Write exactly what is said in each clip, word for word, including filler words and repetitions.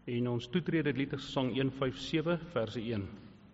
En ons toetrede lied is Gesang een vyf sewe, verse een.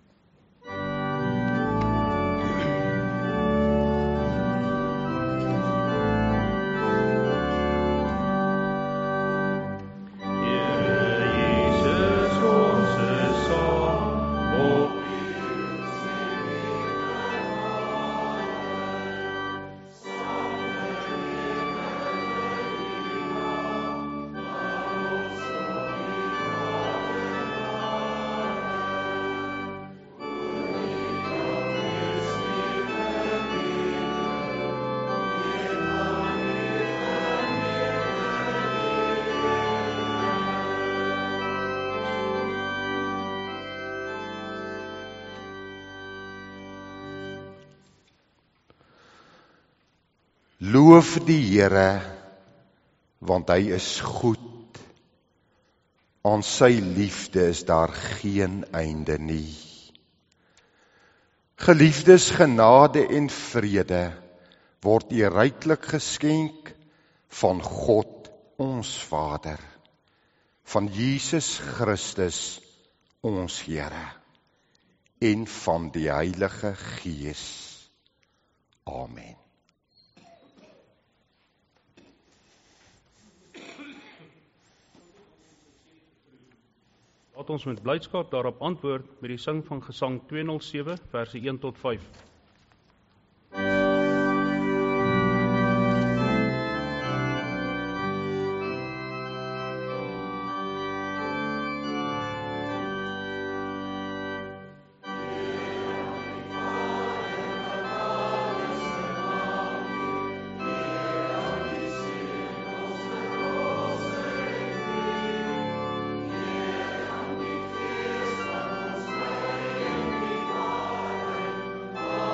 Loof die Here, want hy is goed. Aan sy liefde is daar geen einde nie. Geliefdes, genade en vrede word u ryklik geskenk van God ons Vader, van Jesus Christus ons Here en van die Heilige Gees. Amen. Laat ons met blydskap daarop antwoord met die sing van Gesang tweehonderd sewe, verse een tot vyf. Amen.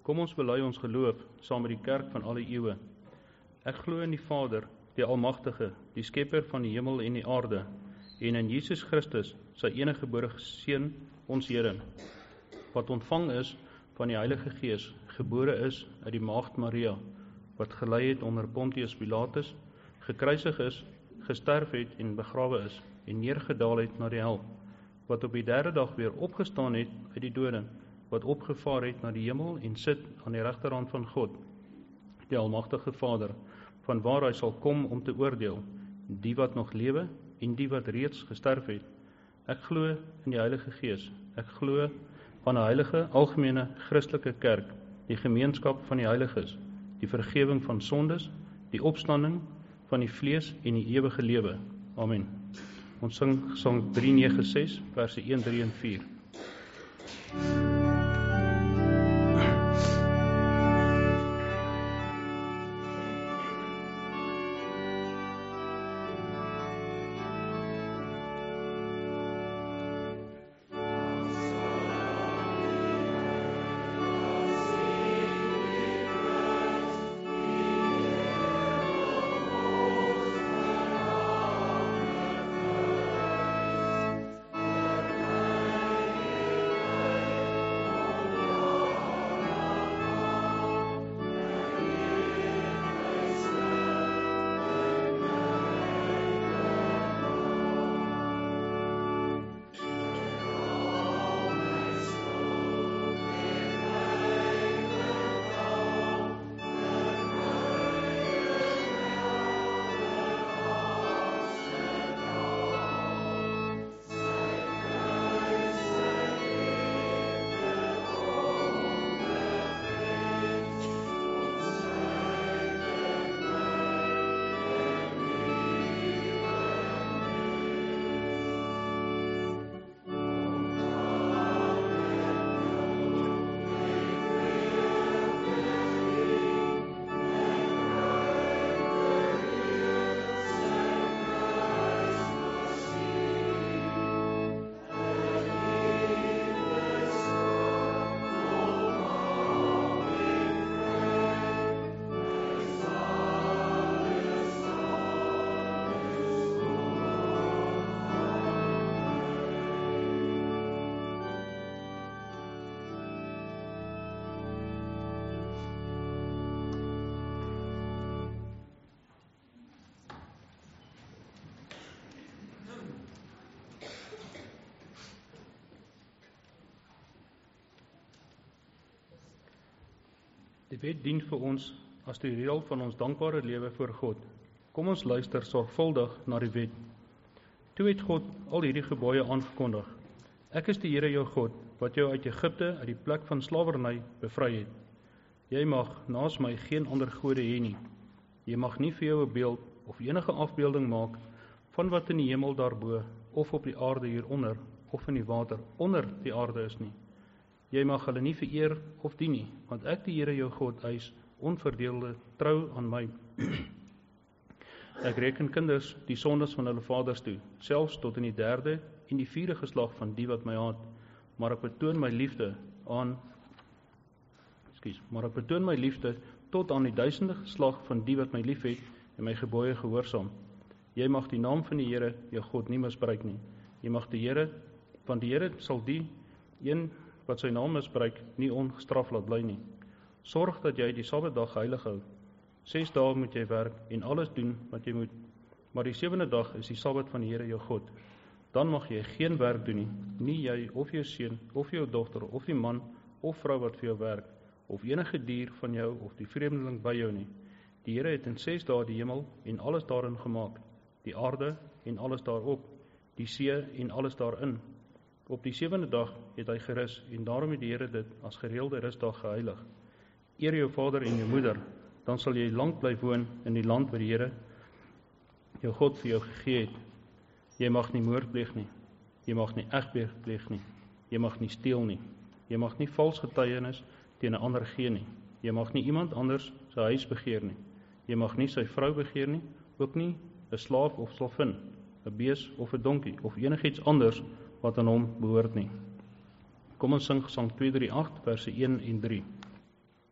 Kom ons bely ons geloof saam met die kerk van alle eeue. Ek glo in die Vader, die Almagtige, die Skepper van die hemel en die aarde, en in Jesus Christus, sy eniggebore Seun, ons Here, wat ontvang is van die Heilige Gees, gebore is uit die maagd Maria, wat gelei het onder Pontius Pilatus, gekruisig is, gesterf het en begrawe is, en neergedaal het na die hel, wat op die derde dag weer opgestaan het uit die dode, wat opgevaar het na die hemel en sit aan die regterhand van God, die Almagtige Vader, van waar hy sal kom om te oordeel, die wat nog lewe en die wat reeds gesterf het. Ek glo in die Heilige Gees, ek glo van 'n heilige, algemene, Christelike kerk, die gemeenskap van die heiliges, die vergewing van sondes, die opstanding van die vlees en die ewige lewe. Amen. Ons sing Gesang drie nege ses, verse een, drie en vier. Die wet dien vir ons as die reël van ons dankbare lewe voor God. Kom ons luister sorgvuldig na die wet. Toe het God al hierdie gebooie aangekondig. Ek is die Here jou God, wat jou uit Egipte, uit die plek van slawerny bevry het. Jy mag naas my geen ander gode hê nie. Jy mag nie vir jou 'n beeld of enige afbeelding maak van wat in die hemel daarbo, of op die aarde hieronder, of in die water onder die aarde is nie. Jy mag hulle nie vereer of dien nie, want ek die Here jou God eis onverdeelde trou aan my. Ek reken kinders die sondes van hulle vaders toe, selfs tot in die derde en die vierde geslag van die wat my haat, maar ek betoon my liefde aan Ekskuus, maar ek betoon my liefde tot aan die duisende geslag van die wat my liefhet en my gebooie gehoorsaam. Jy mag die naam van die Here jou God nie misbruik nie. Jy mag die Here, want die Here sal die een wat sy naam misbruik nie ongestraf laat bly nie. Sorg dat jy die Sabbatdag heilig hou. Ses dae moet jy werk en alles doen wat jy moet, maar die sewende dag is die Sabbat van die Here jou God. Dan mag jy geen werk doen nie, nie jy of jou seun of jou dogter of die man of vrou wat vir jou werk, of enige dier van jou of die vreemdeling by jou nie. Die Here het in ses dae die hemel en alles daarin gemaak, die aarde en alles daarop, die see en alles daarin. Op die sewende dag het hy gerus en daarom het die Here dit as gereelde rusdag geheilig. Eer jou vader en jou moeder, dan sal jy lank bly woon in die land wat die Here jou God vir jou gegee het. Jy mag nie moord pleeg nie, jy mag nie egbreek pleeg nie, jy mag nie steel nie, jy mag nie vals getuienis teen 'n ander gee nie, jy mag nie iemand anders sy huis begeer nie, jy mag nie sy vrou begeer nie, ook nie 'n slaaf of slavin, 'n bees of 'n donkie of enigiets anders wat aan hom behoort nie. Kom ons sing Gesang twee drie agt verse een en drie.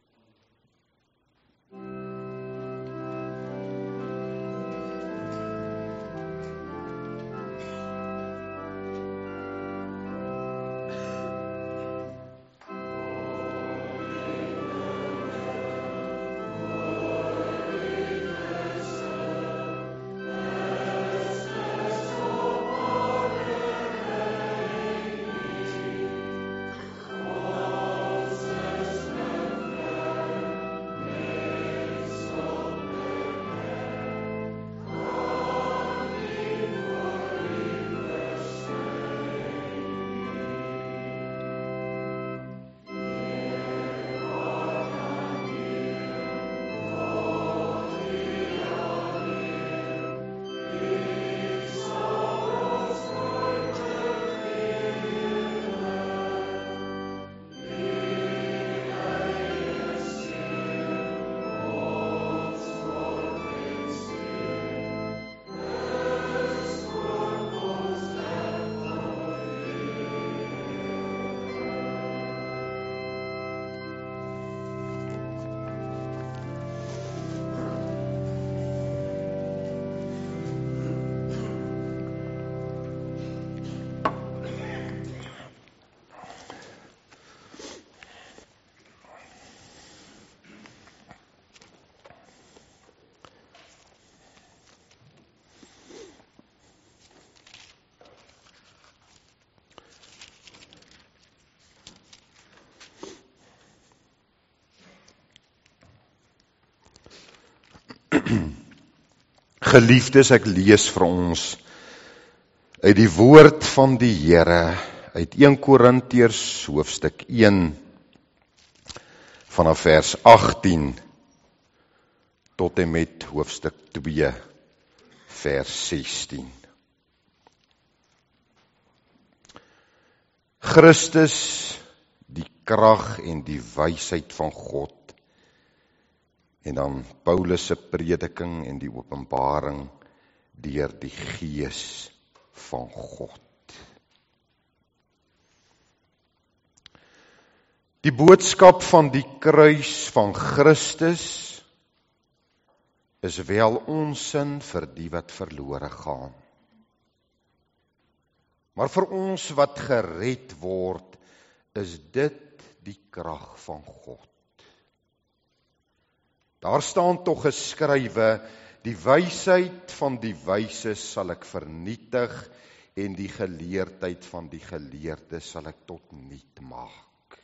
Geliefdes, ek lees vir ons uit die woord van die Here, uit eerste Korintiërs hoofstuk een, vanaf vers agttien, tot en met hoofstuk twee, vers sestien. Christus, die krag en die wysheid van God, en dan Paulus se prediking en die openbaring deur die Gees van God. Die boodskap van die kruis van Christus is wel onsin vir die wat verlore gaan. Maar vir ons wat gered word, is dit die krag van God. Daar staan tog geskrywe, die wysheid van die wyses sal ek vernietig, en die geleerdheid van die geleerde sal ek tot niet maak.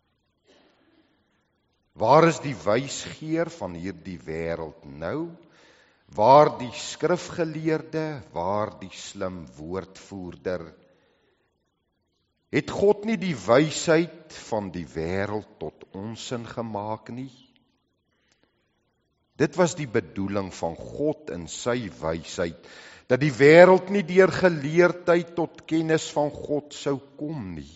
Waar is die wysgeer van hierdie wêreld nou? Waar die skrifgeleerde, waar die slim woordvoerder? Het God nie die wysheid van die wêreld tot onsin gemaak nie? Dit was die bedoeling van God in sy wysheid, dat die wêreld nie deur geleerdheid tot kennis van God sou kom nie.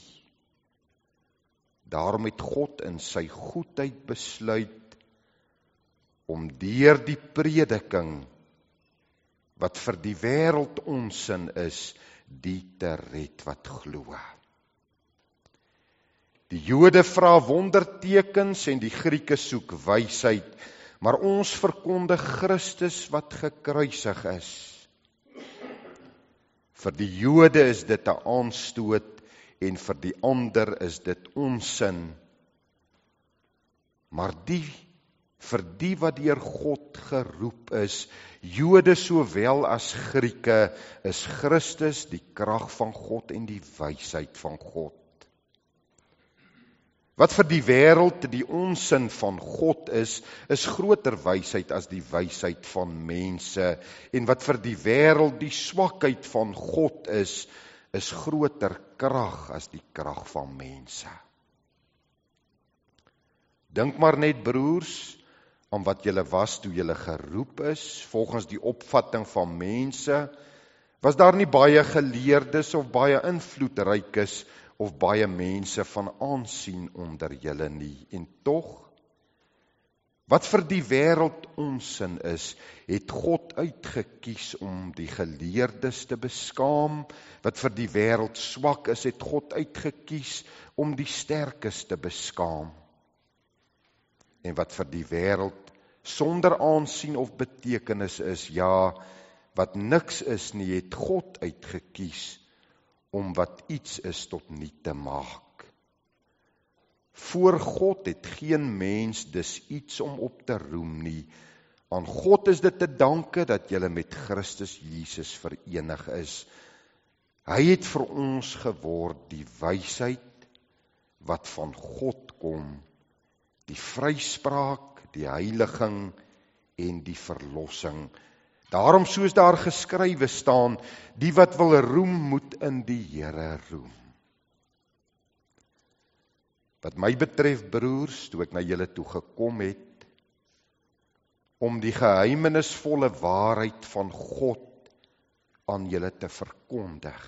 Daarom het God in sy goedheid besluit om deur die prediking, wat vir die wêreld onsin is, die te red wat glo. Die Jode vra wondertekens en die Grieke soek wysheid, maar ons verkondig Christus wat gekruisig is. Vir die Jode is dit 'n aanstoot en vir die ander is dit onsin. Maar die vir die wat deur God geroep is, Jode sowel as Grieke, is Christus die krag van God en die wysheid van God. Wat vir die wêreld die onsin van God is, is groter wysheid as die wysheid van mense. En wat vir die wêreld die swakheid van God is, is groter krag as die krag van mense. Dink maar net, broers, aan wat julle was toe julle geroep is, volgens die opvatting van mense, was daar nie baie geleerdes of baie invloedrykes of baie mense van aansien onder julle nie. En tog, wat vir die wêreld onsin is, het God uitgekies om die geleerdes te beskaam. Wat vir die wêreld swak is, het God uitgekies om die sterkes te beskaam. En wat vir die wêreld sonder aansien of betekenis is, ja, wat niks is nie, het God uitgekies om wat iets is tot niet te maak. Voor God het geen mens dus iets om op te roem nie. Aan God is dit te danke dat julle met Christus Jesus verenig is. Hy het vir ons geword die wysheid wat van God kom, die vryspraak, die heiliging en die verlossing. Daarom soos daar geskrywe staan, die wat wil roem moet in die Here roem. Wat my betref, broers, toe ek na julle toe gekom het, om die geheimenisvolle waarheid van God aan julle te verkondig,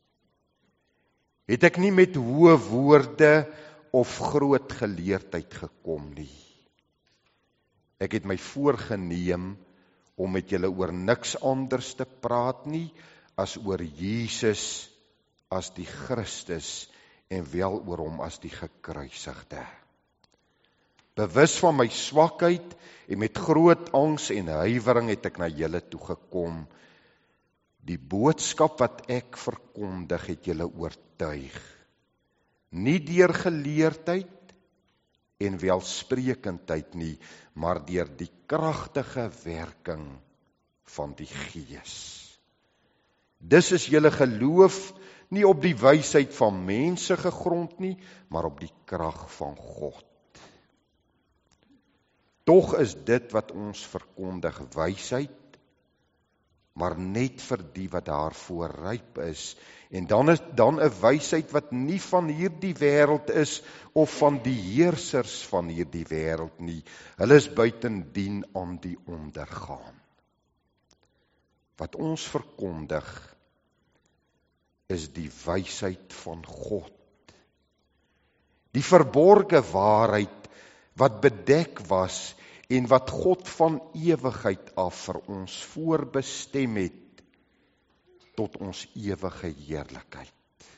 het ek nie met hoë woorde of groot geleerdheid gekom nie. Ek het my voorgeneem om met julle oor niks anders te praat nie, as oor Jesus as die Christus, en wel oor hom as die gekruisigde. Bewus van my swakheid, en met groot angs en huiwering het ek na julle toe gekom. Die boodskap wat ek verkondig het julle oortuig, nie deur geleerdheid en welsprekendheid nie, maar deur die kragtige werking van die Gees. Dis is julle geloof nie op die wysheid van mense gegrond nie, maar op die krag van God. Tog is dit wat ons verkondig wysheid, maar net vir die wat daarvoor ryp is. En dan is dan 'n wysheid wat nie van hierdie wêreld is of van die heersers van hierdie wêreld nie. Hulle is buitendien aan die ondergaan. Wat ons verkondig is die wysheid van God. Die verborgde waarheid wat bedek was en wat God van ewigheid af vir ons voorbestem het tot ons ewige heerlikheid.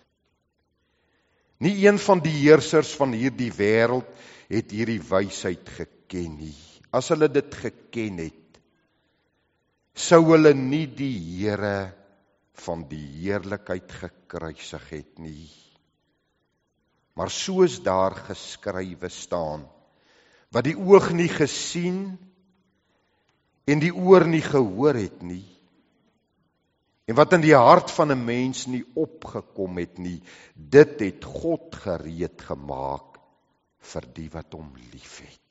Nie een van die heersers van hierdie wêreld het hierdie wysheid geken nie. As hulle dit geken het, sou hulle nie die Here van die heerlikheid gekruisig het nie. Maar soos daar geskrywe staan, wat die oog nie gesien en die oor nie gehoor het nie, en wat in die hart van 'n mens nie opgekom het nie, dit het God gereed gemaak vir die wat hom liefhet.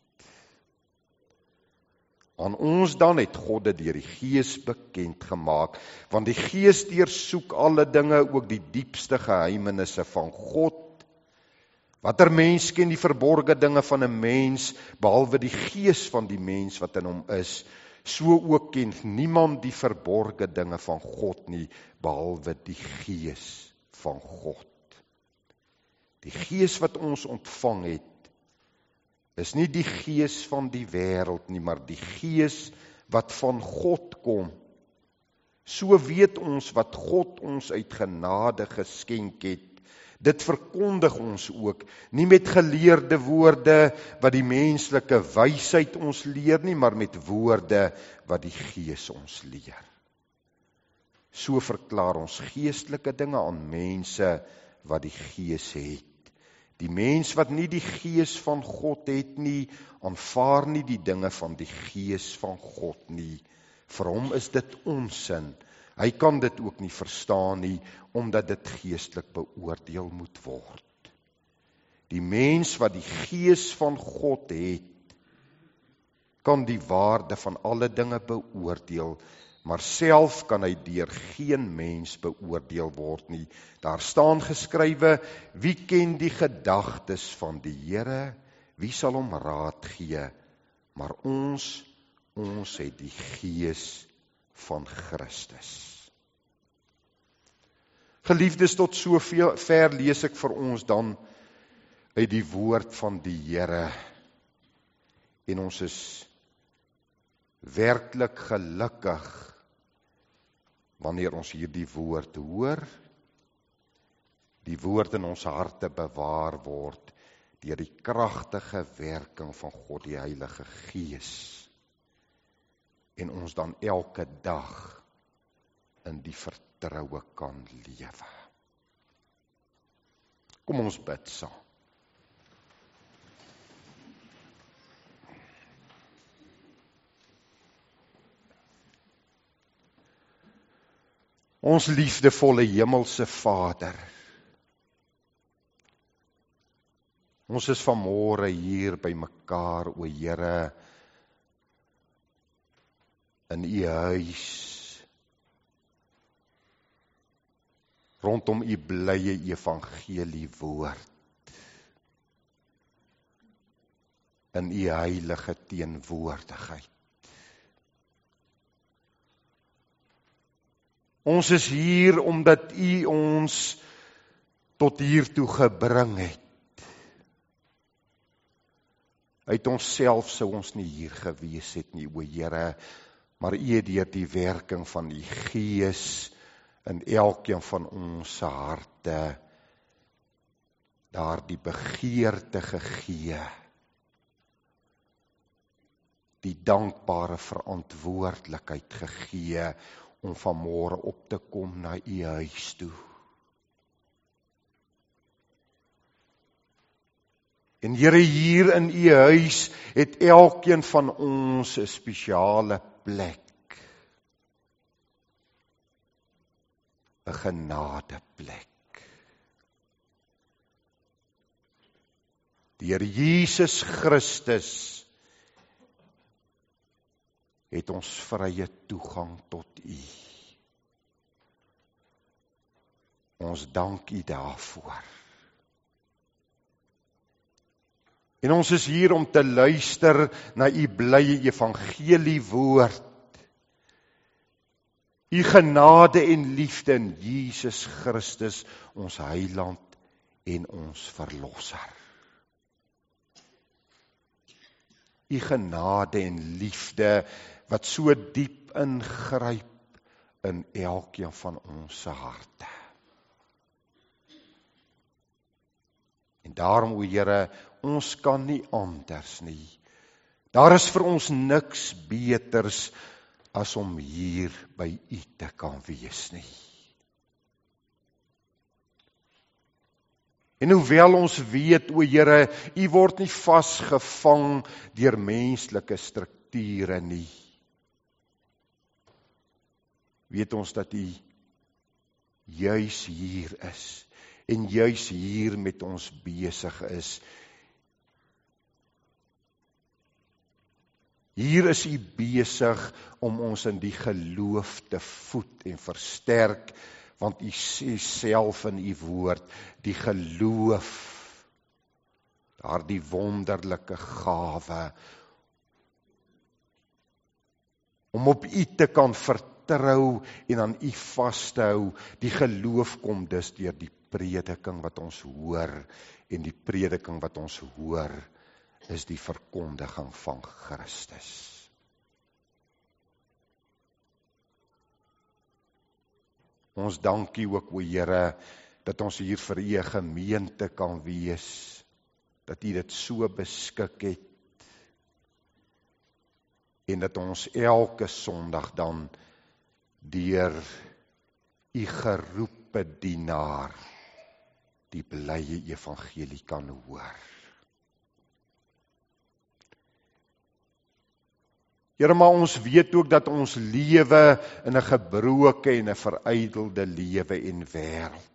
Aan ons dan het God dit deur die Gees bekend gemaak, want die Gees deursoek alle dinge, ook die diepste geheimenisse van God. Watter mens ken die verborgde dinge van 'n mens, behalwe die gees van die mens wat in hom is, so ook ken niemand die verborgde dinge van God nie, behalwe die Gees van God. Die Gees wat ons ontvang het, is nie die gees van die wêreld nie, maar die Gees wat van God kom. So weet ons wat God ons uit genade geskenk het. Dit verkondig ons ook, nie met geleerde woorde wat die menslike wysheid ons leer nie, maar met woorde wat die Gees ons leer. So verklaar ons geestelike dinge aan mense wat die Gees het. Die mens wat nie die Gees van God het nie, aanvaar nie die dinge van die Gees van God nie. Vir hom is dit onsin. Hy kan dit ook nie verstaan nie, omdat dit geestelik beoordeel moet word. Die mens wat die Gees van God het, kan die waarde van alle dinge beoordeel, maar self kan hy deur geen mens beoordeel word nie. Daar staan geskrywe, wie ken die gedagtes van die Here? Wie sal hom raad gee? Maar ons, ons het die Gees van Christus. Geliefdes, tot so veel ver lees ek vir ons dan uit die woord van die Here. En ons is werklik gelukkig wanneer ons hierdie woord hoor, die woord in ons harte bewaar word deur die kragtige werking van God die Heilige Gees, en ons dan elke dag in die vertroue kan lewe. Kom ons bid saam. Ons liefdevolle hemelse Vader, ons is vanmôre hier by mekaar, o Here, in U huis, rondom U blye evangelie woord, in U heilige teenwoordigheid. Ons is hier omdat U ons tot hiertoe gebring het. Uit onsself sou ons nie hier gewees het nie, o Here, maar U het deur die werking van U Gees in elkeen van ons se harte daardie begeerte gegee, die dankbare verantwoordelikheid gegee om vanmôre op te kom na U huis toe. En Here, hier in U huis het elkeen van ons 'n spesiale plek, 'n genadeplek. Die Here Jesus Christus het ons vrye toegang tot U. Ons dank U daarvoor. En ons is hier om te luister na U blye evangelie woord. U genade en liefde in Jesus Christus, ons heiland en ons verlosser. U genade en liefde wat so diep ingryp in elkeen van ons se harte. En daarom, o Here, ons kan nie anders nie. Daar is vir ons niks beters as om hier by U te kan wees nie. En hoewel ons weet, o Here, U word nie vasgevang deur menslike strukture nie, weet ons dat U juis hier is, en juis hier met ons besig is. Hier is U besig om ons in die geloof te voed en versterk, want U sê self in U woord, die geloof, daardie wonderlike gawe, om op U te kan vertrou en aan U vas te hou. Die geloof kom dus deur die prediking wat ons hoor, en die prediking wat ons hoor, is die verkondiging van Christus. Ons dank U ook, o Here, dat ons hier vir U 'n gemeente kan wees, dat U dit so beskik het, en dat ons elke Sondag dan deur U geroepe dienaar die blye evangelie kan hoor. Here, maar ons weet ook dat ons lewe in 'n gebroke en 'n verydelde lewe en wêreld.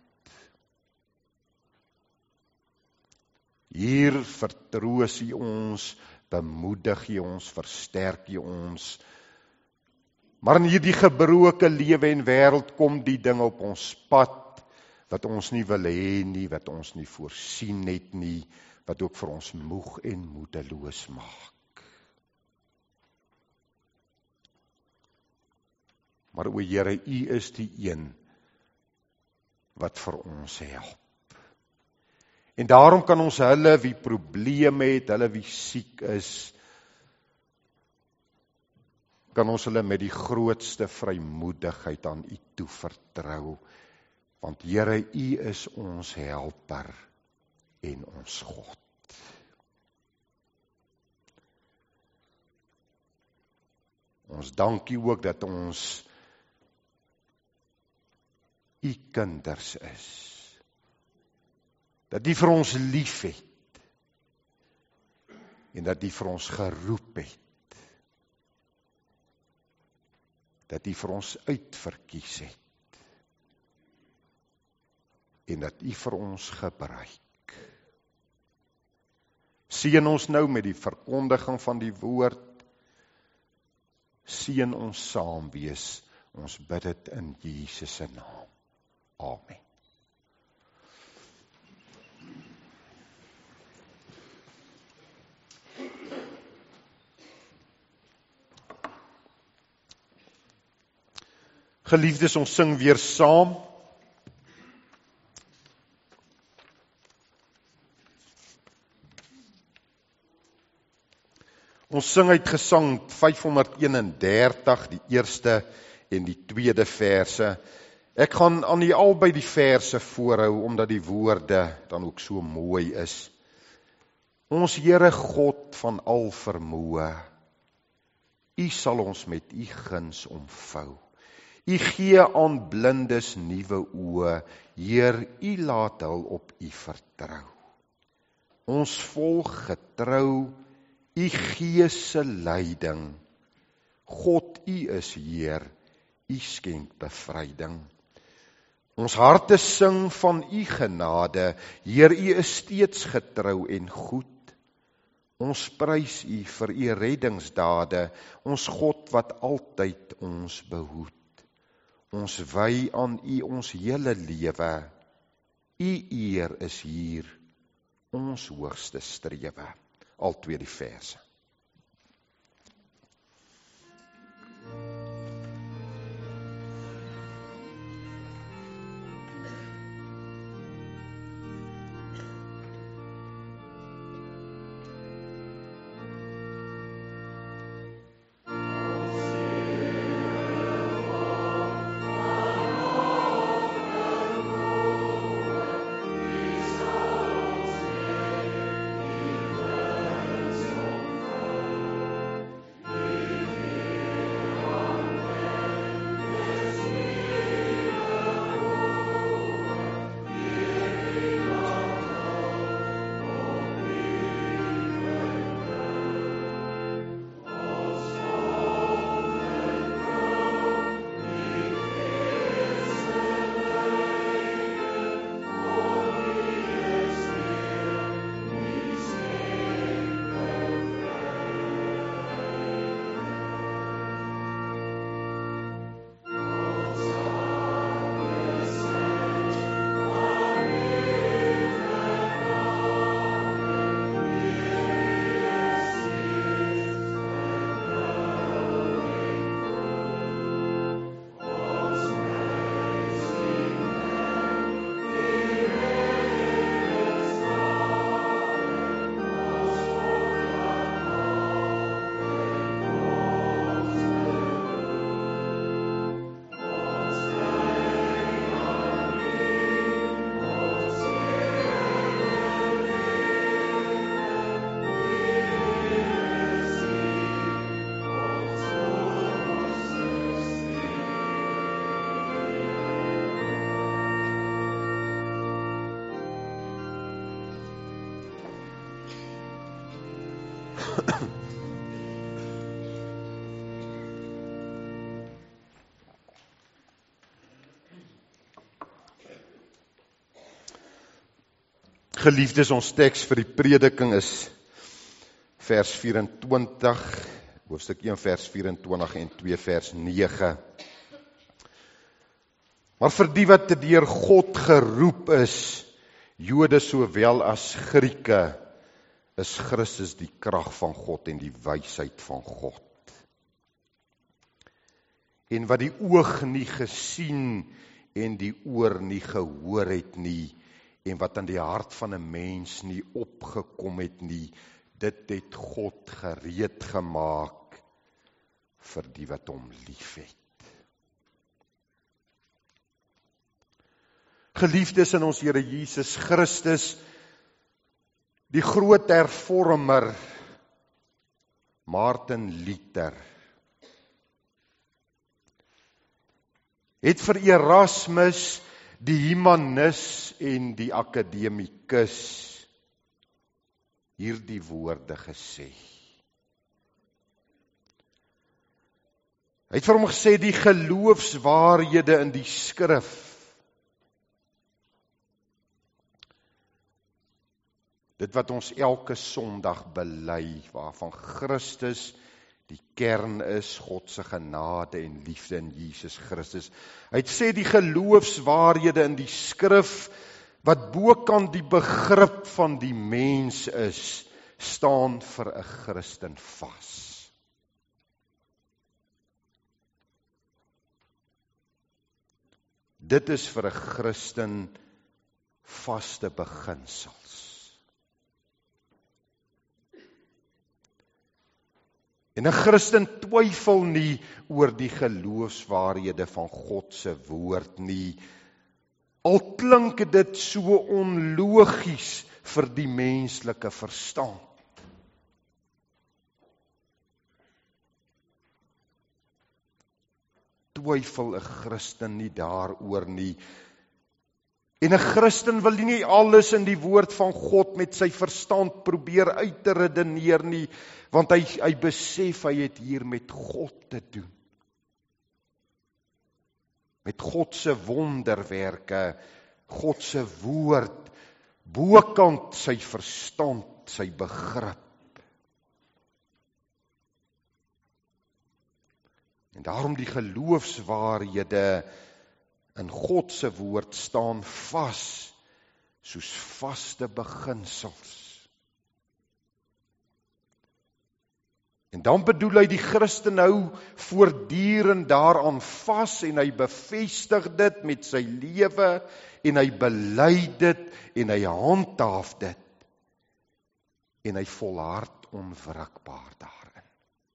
Hier vertroos U ons, bemoedig U ons, versterk U ons. Maar in hierdie gebroke lewe en wêreld kom die dinge op ons pad wat ons nie wil hê nie, wat ons nie voorsien het nie, wat ook vir ons moeg en moedeloos maak. Maar o Here, U is die een wat vir ons help. En daarom kan ons hulle wie probleme het, hulle wie siek is, kan ons hulle met die grootste vrymoedigheid aan U toe vertrou, want Here, U is ons helper en ons God. Ons dank U ook dat ons U kinders is, dat U vir ons lief het, en dat U vir ons geroep het, dat U vir ons uitverkies het, en dat U vir ons gebruik. Seën ons nou met die verkondiging van die woord, seën ons saam wees, ons bid dit in Jesus se naam. Amen. Geliefdes, ons sing weer saam. Ons sing uit Gesang vyfhonderdeenendertig, die eerste en die tweede verse. Ek gaan aan die albei die verse voorhou, omdat die woorde dan ook so mooi is. Ons Here God van al vermoë, U sal ons met U guns omvou. U gee aan blindes nuwe oë, Heer, U laat hul op U vertrou. Ons volg getrou U Gees se leiding. God, U is Heer, U skenk bevryding. Ons harte sing van U genade, Heer, U is steeds getrou en goed. Ons prys U vir U reddingsdade, ons God wat altyd ons behoed. Ons wy aan U ons hele lewe. U eer is hier ons hoogste strewe. Al twee die verse. Geliefdes, ons teks vir die prediking is vers vyf-en-twintig, hoofstuk een vers vyf-en-twintig en twee vers nege. Maar vir die wat deur God geroep is, Jode sowel as Grieke, is Christus die krag van God en die wysheid van God. En wat die oog nie gesien en die oor nie gehoor het nie, en wat aan die hart van 'n mens nie opgekom het nie, dit het God gereed gemaak vir die wat hom liefhet. Geliefdes in ons Here Jesus Christus, die groot hervormer, Martin Luther, het vir Erasmus, die humanis en die akademikus, hierdie woorde gesê. Hy het vir hom gesê, die geloofswaarhede in die skrif, dit wat ons elke Sondag bely, waarvan Christus die kern is, God se genade en liefde in Jesus Christus. Hy het sê die geloofswaarhede in die skrif, wat bokant die begrip van die mens is, staan vir 'n Christen vas. Dit is vir 'n Christen vaste beginsels. En 'n Christen twyfel nie oor die geloofswaarhede van God se woord nie, al klink dit so onlogies vir die menslike verstand. Twyfel 'n Christen nie daaroor nie. En 'n Christen wil nie alles in die woord van God met sy verstand probeer uit te redeneer nie, want hy, hy besef hy het hier met God te doen. Met God se wonderwerke, God se woord, bokant sy verstand, sy begrip. En daarom die geloofswaarhede in God se woord staan vas, soos vaste beginsels. En dan bedoel hy die Christen hou voortdurend daaraan vas en hy bevestig dit met sy lewe en hy bely dit en hy handhaaf dit en hy volhard onwrikbaar daarin.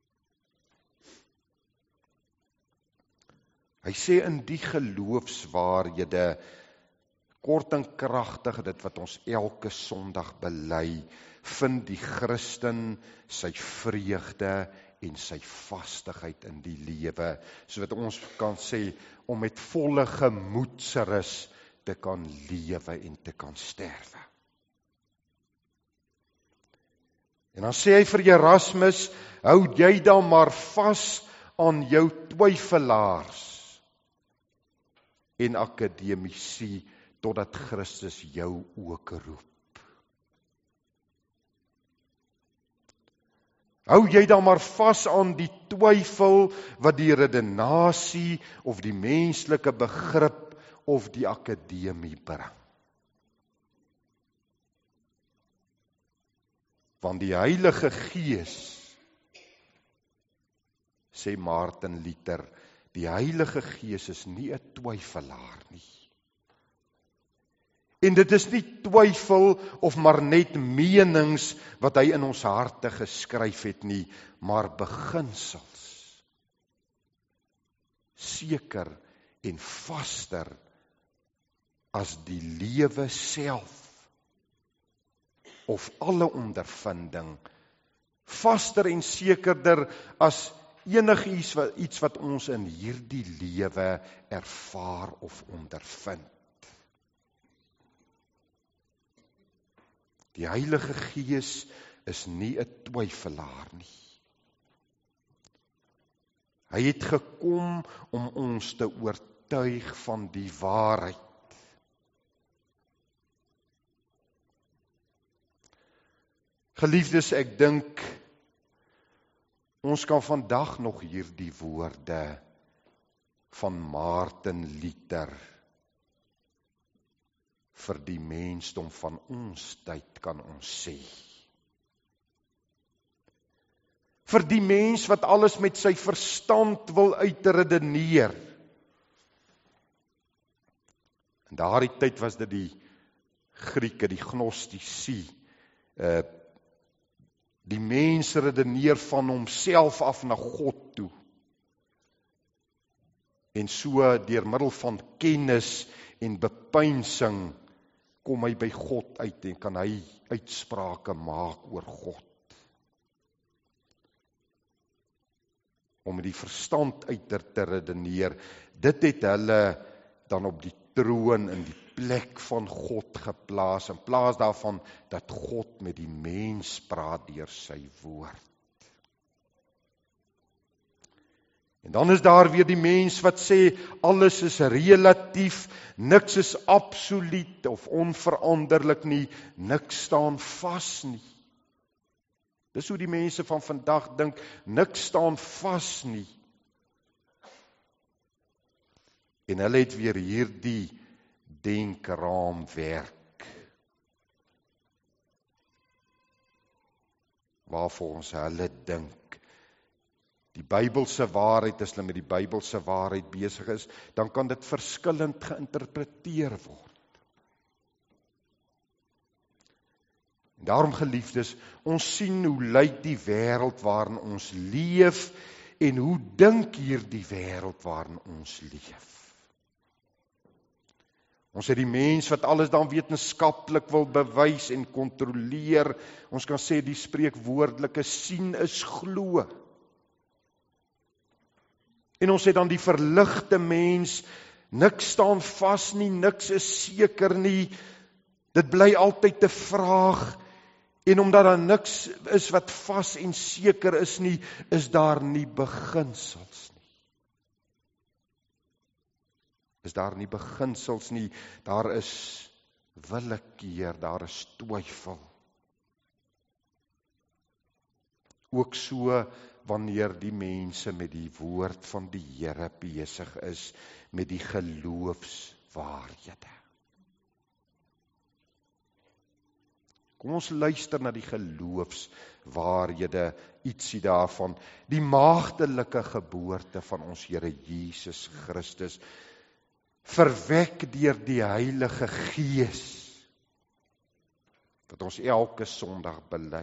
Hy sê in die geloofswaarhede, kort en kragtig dit wat ons elke Sondag bely, vind die Christen sy vreugde en sy vastigheid in die lewe, sodat ons kan sê, om met volle gemoedsrus te kan lewe en te kan sterwe. En dan sê hy vir Erasmus, hou jy dan maar vas aan jou twyfelaars en akademici, totdat Christus jou ook roep. Hou jy dan maar vas aan die twyfel wat die redenasie of die menslike begrip of die akademie bring. Want die Heilige Gees, sê Martin Luther, die Heilige Gees is nie 'n twyfelaar nie. En dit is nie twyfel of maar net menings wat hy in ons harte geskryf het nie, maar beginsels. Seker en vaster as die lewe self of alle ondervinding, vaster en sekerder as enigiets wat, iets wat ons in hierdie lewe ervaar of ondervind. Die Heilige Gees is nie 'n twyfelaar nie. Hy het gekom om ons te oortuig van die waarheid. Geliefdes, ek dink ons kan vandag nog hierdie woorde van Martin Luther vir die mensdom van ons tyd kan ons sê. Vir die mens wat alles met sy verstand wil uitredeneer. In daardie tyd was dit die Grieke, die Gnostici. Uh, die mens redeneer van homself af na God toe. En so deur middel van kennis en bepeinsing kom hy by God uit en kan hy uitsprake maak oor God. Om met die verstand uit te redeneer, dit het hulle dan op die troon in die plek van God geplaas, in plaas daarvan dat God met die mens praat deur sy woord. En dan is daar weer die mens wat sê, alles is relatief, niks is absoluut of onveranderlik nie, niks staan vas nie. Dis hoe die mense van vandag dink, niks staan vas nie. En hulle het weer hierdie denkraamwerk, waarvoor ons hulle dink. Die Bybelse waarheid, as hulle met die Bybelse waarheid besig is, dan kan dit verskillend geïnterpreteer word. En daarom, geliefdes, ons sien hoe lyk die wêreld waarin ons leef en hoe dink hierdie wêreld waarin ons leef. Ons het die mens wat alles dan wetenskaplik wil bewys en kontroleer. Ons kan sê die spreekwoordelike sien is glo. En ons het dan die verligte mens, niks staan vas nie, niks is seker nie, dit bly altyd 'n vraag, en omdat daar niks is wat vas en seker is nie, is daar nie beginsels nie. Is daar nie beginsels nie, daar is willekeur, daar is twyfel. Ook so wanneer die mense met die woord van die Here besig is, met die geloofswaarhede. Kom ons luister na die geloofswaarhede, ietsie daarvan, die maagdelike geboorte van ons Here Jesus Christus, verwek deur die Heilige Gees, wat ons elke Sondag bely.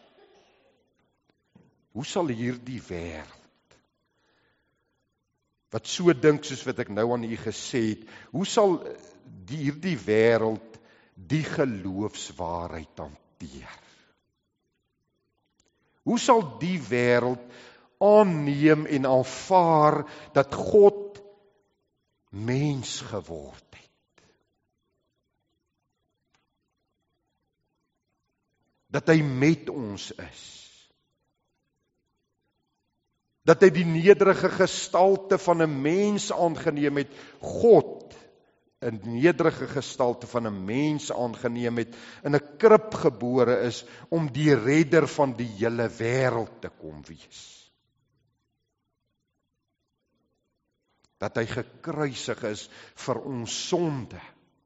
Hoe sal hierdie wêreld, wat so dink soos wat ek nou aan u gesê het, hoe sal die, hierdie wêreld die geloofswaarheid hanteer? Hoe sal die wêreld aanneem en aanvaar dat God mens geword het? Dat hy met ons is? Dat hy die nederige gestalte van 'n mens aangeneem het, God, 'n nederige gestalte van 'n mens aangeneem het, in 'n krib gebore is, om die redder van die hele wêreld te kom wees. Dat hy gekruisig is vir ons sonde.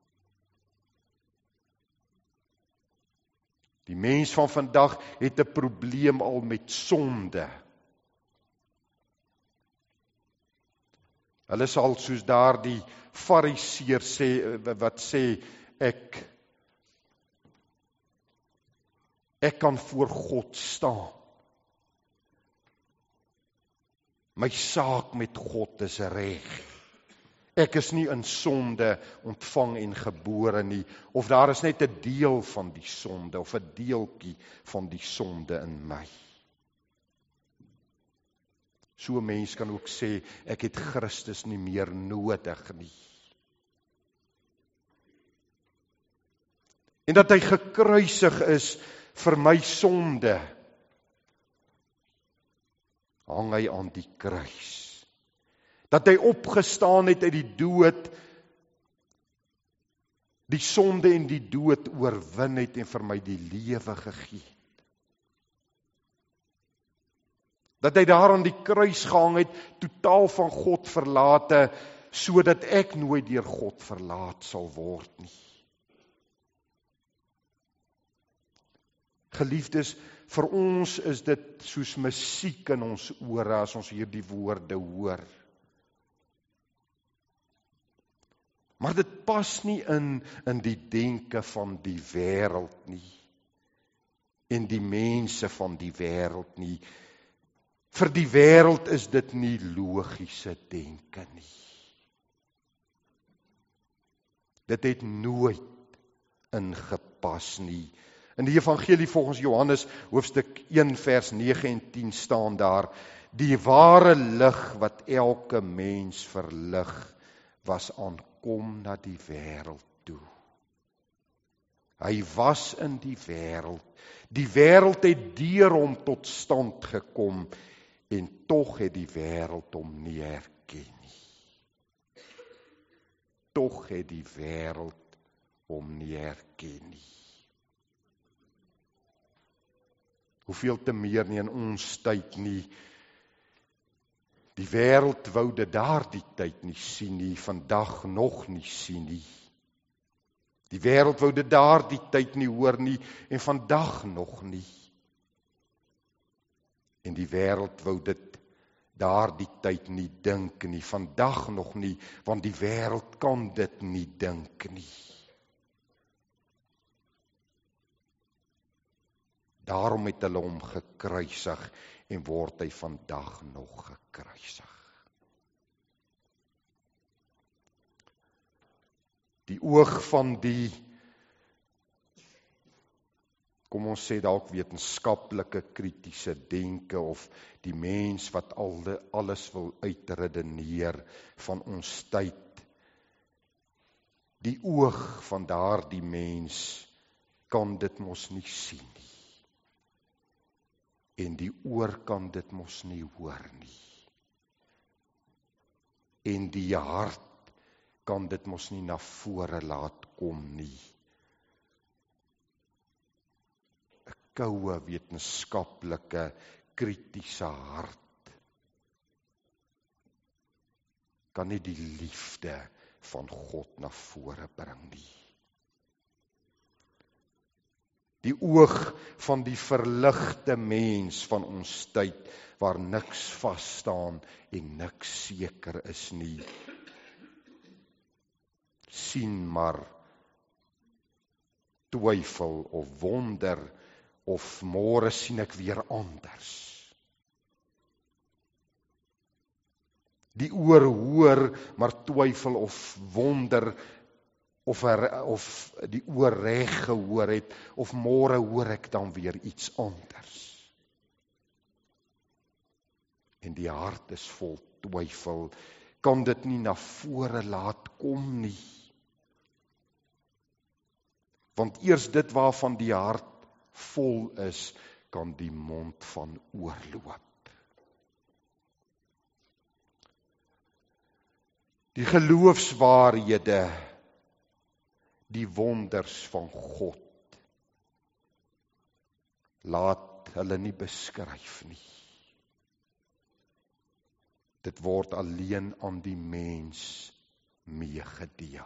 Die mens van vandag het 'n probleem al met sonde. Hulle sal soos daar die fariseer sê, wat sê, ek, ek kan voor God staan. My saak met God is reg. Ek is nie in sonde ontvang en gebore nie, of daar is net 'n deel van die sonde, of 'n deeltjie van die sonde in my. So 'n mens kan ook sê, ek het Christus nie meer nodig nie. En dat hy gekruisig is vir my sonde, hang hy aan die kruis. Dat hy opgestaan het uit die dood, die sonde en die dood oorwin het en vir my die lewe gegee. Dat hy daar aan die kruis gehang het, totaal van God verlate, sodat ek nooit deur God verlaat sal word nie. Geliefdes, vir ons is dit soos musiek in ons ore as ons hierdie woorde hoor. Maar dit pas nie in in die denke van die wêreld nie, en die mense van die wêreld nie. Vir die wêreld is dit nie logiese denke nie. Dit het nooit ingepas nie. In die evangelie volgens Johannes, hoofstuk een vers nege en tien staan daar, die ware lig wat elke mens verlig, was aankom na die wêreld toe. Hy was in die wêreld. Die wêreld het deur hom tot stand gekom, en tog het die wêreld hom nie herken nie. Tog het die wêreld hom nie herken nie. Hoeveel te meer nie in ons tyd nie. Die wêreld wou dit daardie tyd nie sien nie, vandag nog nie sien nie. Die wêreld wou dit daardie tyd nie hoor nie, en vandag nog nie. En die wêreld wou dit daardie tyd nie dink nie, vandag nog nie, want die wêreld kan dit nie dink nie. Daarom het hulle hom gekruisig en word hy vandag nog gekruisig. Die oog van die, kom ons sê dalk wetenskaplike kritiese denke, of die mens wat al de, alles wil uitredeneer van ons tyd. Die oog van daardie mens kan dit mos nie sien nie. En die oor kan dit mos nie hoor nie. En die hart kan dit mos nie na vore laat kom nie. 'n Koue wetenskaplike kritiese hart kan nie die liefde van God na vore bring nie. Die oog van die verligte mens van ons tyd, waar niks vas staan en niks seker is nie, sien maar twyfel of wonder, of môre sien ek weer anders. Die oor hoor, maar twyfel of wonder, of, er, of die oor reg gehoor het, of môre hoor ek dan weer iets anders. En die hart is vol twyfel, kan dit nie na vore laat kom nie. Want eers dit waarvan die hart vol is, kan die mond van oorloop. Die geloofswaarhede, die wonders van God, laat hulle nie beskryf nie. Dit word alleen aan die mens meegedeel.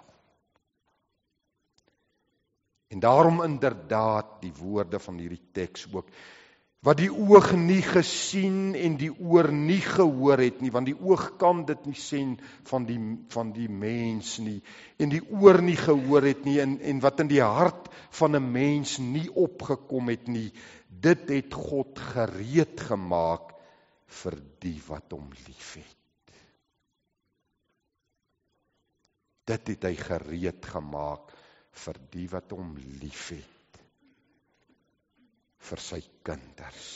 En daarom inderdaad die woorde van hierdie teks ook, wat die oog nie gesien en die oor nie gehoor het nie, want die oog kan dit nie sien van die, van die mens nie, en die oor nie gehoor het nie, en, en wat in die hart van 'n mens nie opgekom het nie, dit het God gereed gemaak vir die wat hom liefhet. Dit het hy gereed gemaak vir die wat hom liefhet, vir sy kinders.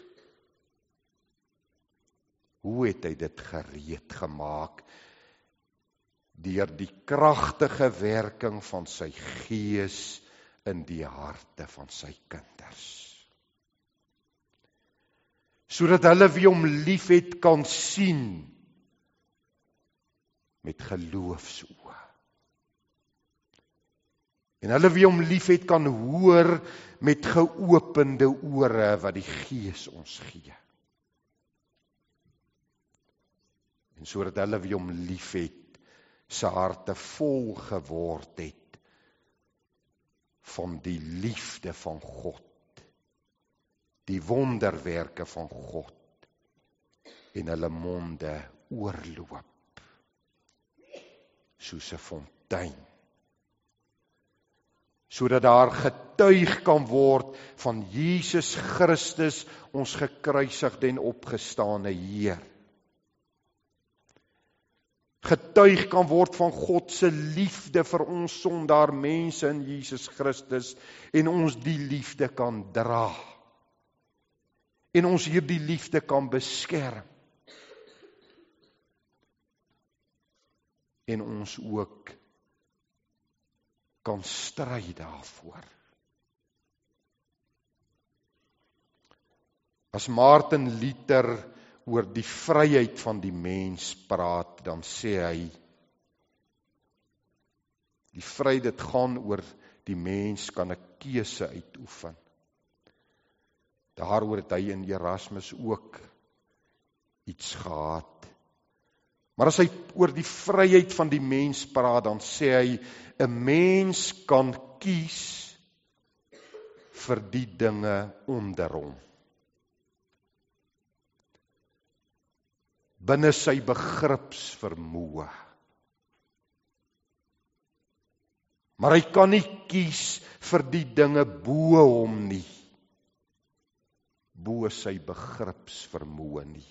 Hoe het hy dit gereed gemaak? Deur die kragtige werking van sy gees in die harte van sy kinders. Sodat hulle wie hom liefhet kan sien met geloofsoë. En hulle wie hom liefhet kan hoor met geopende ore wat die Gees ons gee. En sodat hulle wie hom liefhet, se harte vol geword het van die liefde van God, die wonderwerke van God, en hulle monde oorloop, soos 'n fontein. Sodat daar getuig kan word van Jesus Christus, ons gekruisigde en opgestane Heer. Getuig kan word van God se liefde vir ons sondaar mense in Jesus Christus, en ons die liefde kan dra. En ons hierdie liefde kan beskerm. En ons ook kan stry daarvoor. As Martin Luther oor die vryheid van die mens praat, dan sê hy, die vryheid dit gaan oor die mens kan 'n keuse uitoefen. Daaroor het hy in Erasmus ook iets gehad. Maar as hy oor die vryheid van die mens praat, dan sê hy, 'n mens kan kies vir die dinge onder hom. Binne sy begripsvermoë. Maar hy kan nie kies vir die dinge bo hom nie. Bo sy begripsvermoë nie.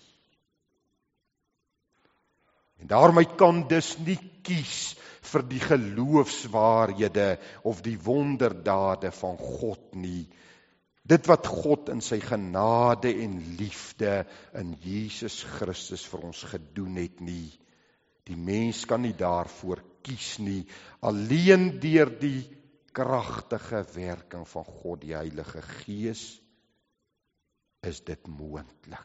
En daarom hy kan dus nie kies vir die geloofswaarhede of die wonderdade van God nie. Dit wat God in sy genade en liefde in Jesus Christus vir ons gedoen het nie. Die mens kan nie daarvoor kies nie, alleen deur die kragtige werking van God, die Heilige Gees, is dit moontlik.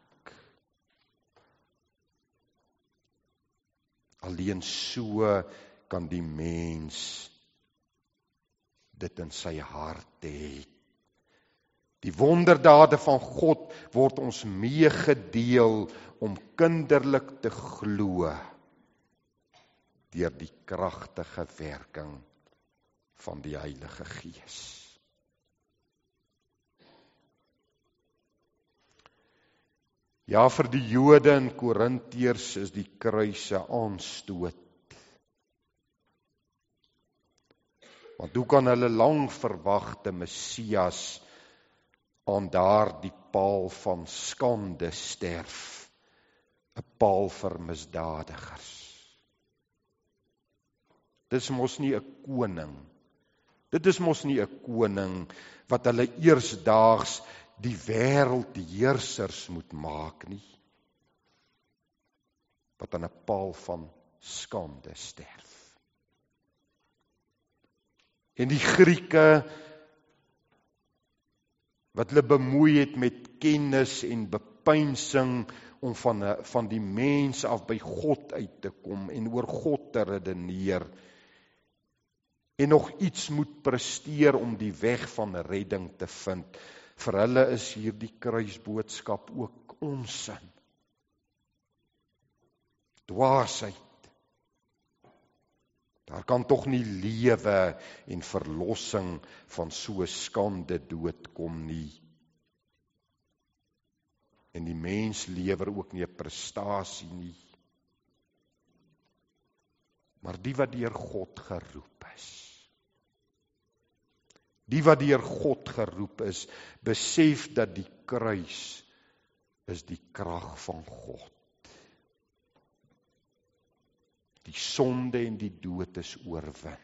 Alleen so kan die mens dit in sy hart hê, Die wonderdade van God word ons meegedeel om kinderlik te glo deur die kragtige werking van die Heilige Gees. Ja, vir die Jode in Korintiërs is die kruis 'n aanstoot. Want hoe kan hulle lang verwagte Messias aan daardie paal van skande sterf, 'n paal vir misdadigers? Dit is mos nie 'n koning. Dit is mos nie 'n koning wat hulle eersdaags die wêreld die heersers moet maak nie. Wat aan 'n paal van skande sterf. En die Grieke wat hulle bemoei het met kennis en bepeinsing om van, van die mens af by God uit te kom en oor God te redeneer en nog iets moet presteer om die weg van redding te vind. Vir hulle is hierdie kruisboodskap ook onsin. Dwaasheid. Daar kan tog nie lewe en verlossing van so skande dood kom nie. En die mens lewer ook nie 'n prestasie nie. Maar die wat deur God geroep is. Die wat deur God geroep is, besef dat die kruis is die krag van God. Die sonde en die dood is oorwin.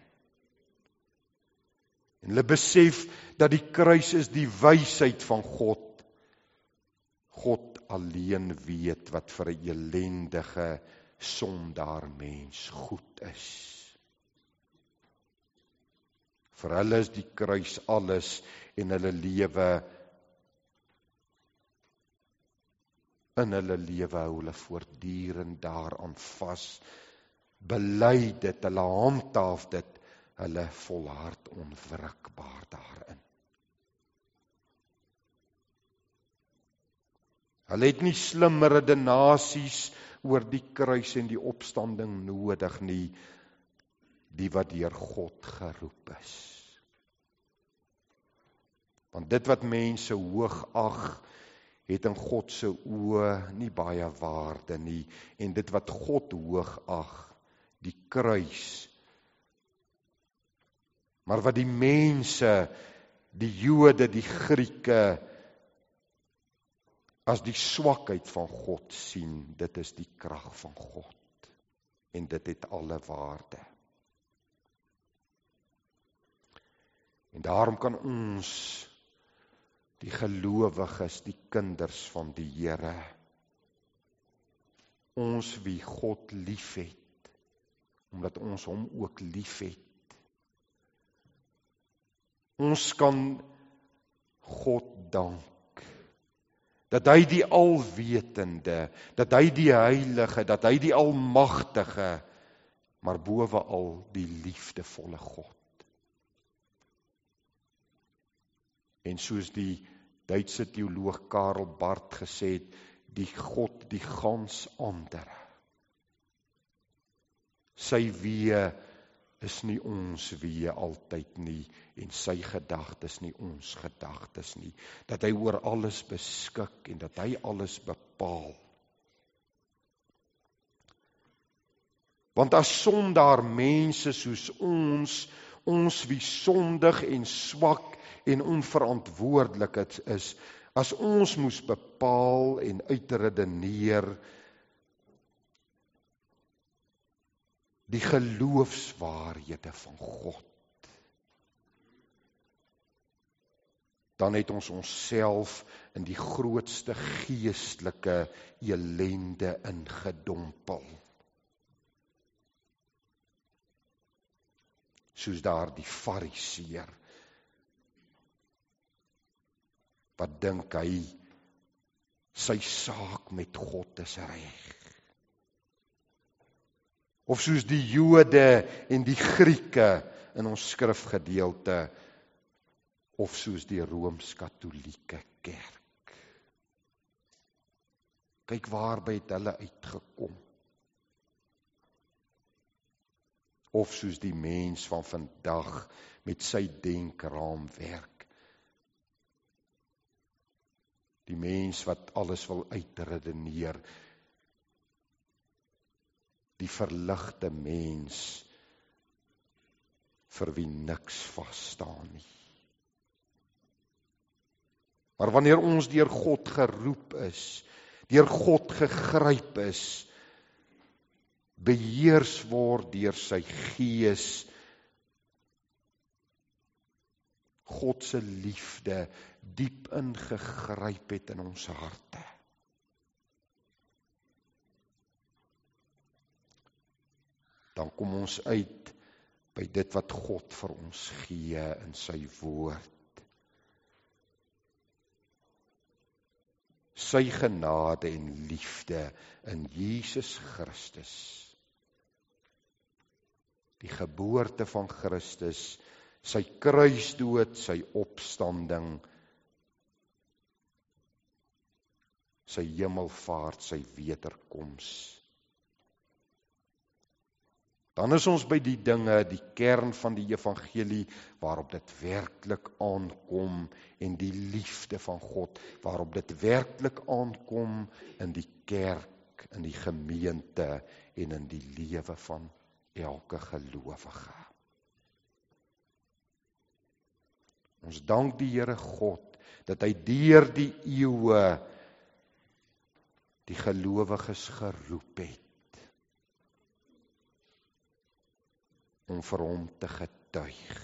En hulle besef dat die kruis is die wysheid van God. God alleen weet wat vir 'n elendige sondaar mens goed is. Vir hulle is die kruis alles en hulle lewe in hulle lewe hou hulle voortdurend daaraan vas. Bely dit, hulle handhaaf dit, hulle volhard onwrikbaar daarin. Hulle het nie slim redenasies oor die kruis en die opstanding nodig nie, die wat deur God geroep is. Want dit wat mense hoog ag, het in God se oë nie baie waarde nie, en dit wat God hoog ag, die kruis. Maar wat die mense, die Jode, die Grieke, as die swakheid van God sien, dit is die krag van God. En dit het alle waarde. En daarom kan ons, die gelowiges, die kinders van die Here, ons wie God liefhet, omdat ons hom ook liefhet. Ons kan God dank, dat hy die alwetende, dat hy die heilige, dat hy die almagtige, maar bovenal die liefdevolle God. En soos die Duitse teoloog Karl Barth gesê het, die God, die gans andere. Sy weë is nie ons weë altyd nie, en sy gedagtes nie ons gedagtes nie. Dat hy oor alles beskik, en dat hy alles bepaal. Want as sondaar mense soos ons, ons wie sondig en swak en onverantwoordelik is, as ons moes bepaal en uitredeneer die geloofswaarhede van God, dan het ons onsself in die grootste geestelike elende ingedompel. Soos daar die fariseer, wat dink hy, sy saak met God is reg. Of soos die Jode en die Grieke in ons skrifgedeelte, of soos die Rooms-Katolieke kerk? Kyk waarby het hulle uitgekom. Of soos die mens van vandag met sy denkraamwerk. Die mens wat alles wil uitredeneer. Die verligte mens vir wie niks vasstaan nie. Maar wanneer ons deur God geroep is, deur God gegryp is, beheers word deur sy gees, God se liefde diep ingegryp het in ons harte. Dan kom ons uit by dit wat God vir ons gee in sy woord. Sy genade en liefde in Jesus Christus. Die geboorte van Christus, sy kruisdood, sy opstanding, sy hemelvaart, sy wederkoms. Dan is ons by die dinge, die kern van die evangelie, waarop dit werklik aankom, en die liefde van God, waarop dit werklik aankom in die kerk, in die gemeente, en in die lewe van elke gelowige. Ons dank die Here God, dat hy deur die eeue die gelowiges geroep het, om vir hom te getuig.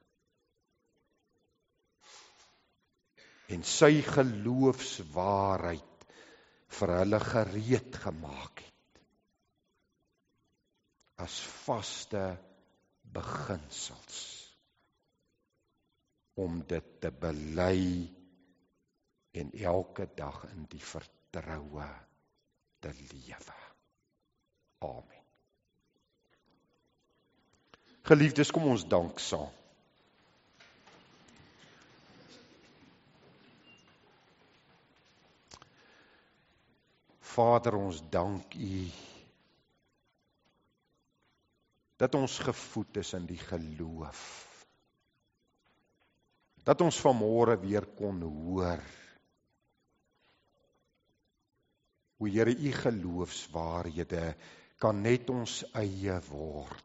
En sy geloofswaarheid vir hulle gereed gemaak het. As vaste beginsels. Om dit te bely en elke dag in die vertroue te lewe. Amen. Geliefdes, kom ons dank saam. Vader, ons dank U, dat ons gevoed is in die geloof. Dat ons vanmôre weer kon hoor, hoe Here U geloofswaarhede kan net ons eie word,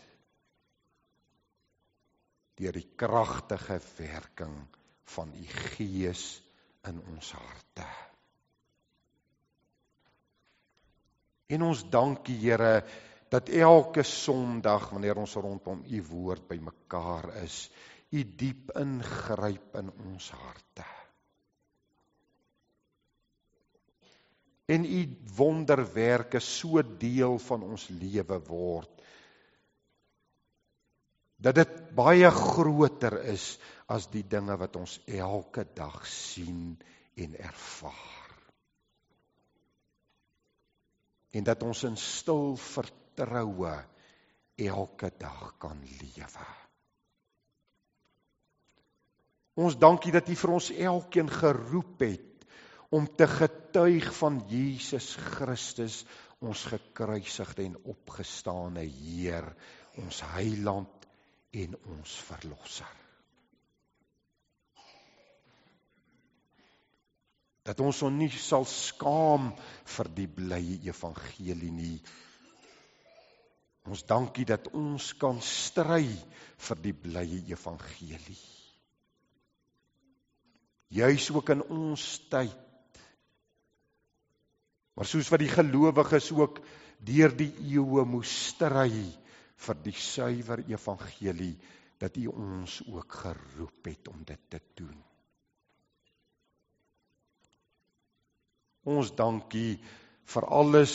deur die kragtige werking van U Gees in ons harte. En ons dank U, Here, dat elke Sondag, wanneer ons rondom U woord bymekaar is, U diep ingryp in ons harte. En U wonderwerke so deel van ons lewe word, dat dit baie groter is as die dinge wat ons elke dag sien en ervaar. En dat ons in stil vertroue elke dag kan lewe. Ons dankie dat U vir ons elkeen geroep het om te getuig van Jesus Christus, ons gekruisigde en opgestane Heer, ons Heiland en ons Verlosser. Dat ons ons nie sal skaam vir die blye evangelie nie. Ons dankie dat ons kan stry vir die blye evangelie. Juis ook in ons tyd. Maar soos wat die gelowiges ook deur die eeue moes stry vir die suiwer evangelie, dat U ons ook geroep het om dit te doen. Ons dank U vir alles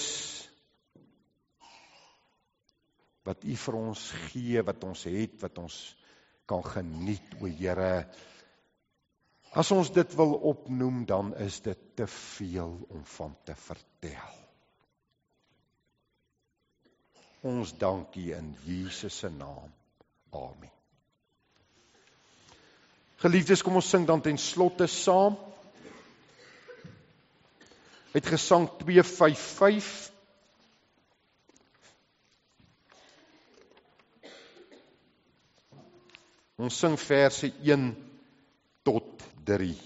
wat U vir ons gee, wat ons het, wat ons kan geniet, o Here. As ons dit wil opnoem, dan is dit te veel om van te vertel. Ons dank U in Jesus se naam. Amen. Geliefdes, kom ons sing dan ten slotte saam. Uit Gesang twee vyf vyf. Ons sing verse een tot drie.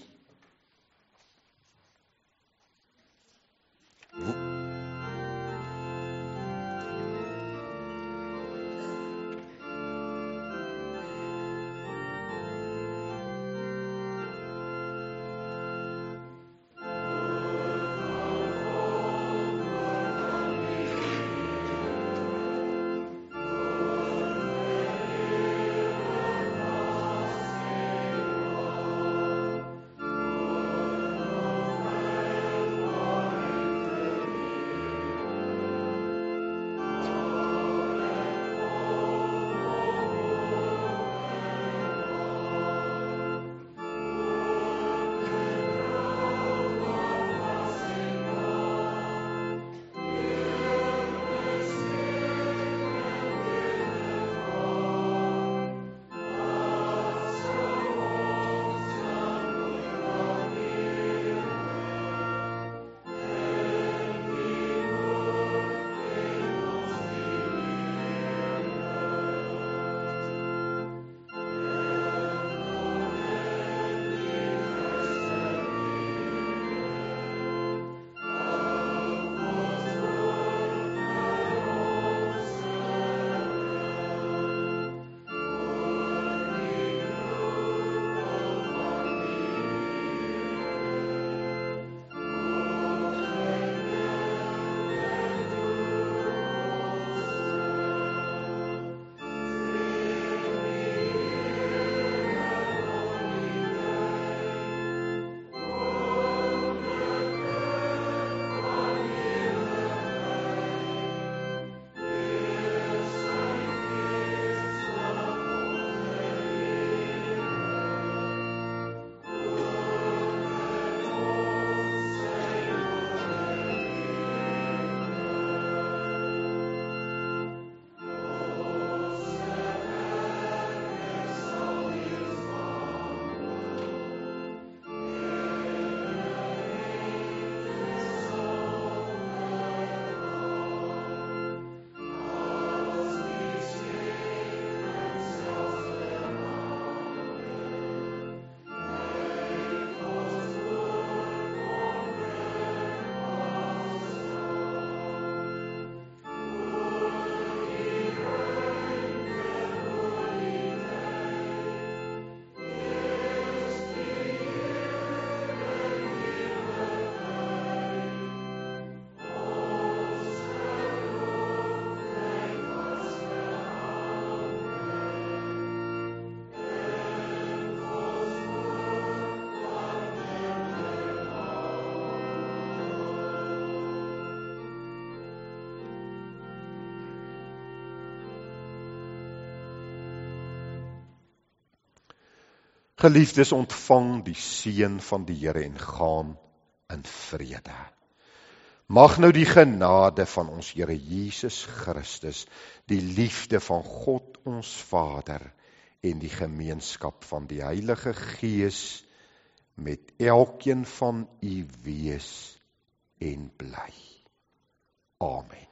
Geliefdes, ontvang die seën van die Here en gaan in vrede. Mag nou die genade van ons Here Jesus Christus, die liefde van God ons Vader en die gemeenskap van die Heilige Gees met elkeen van u wees en bly. Amen.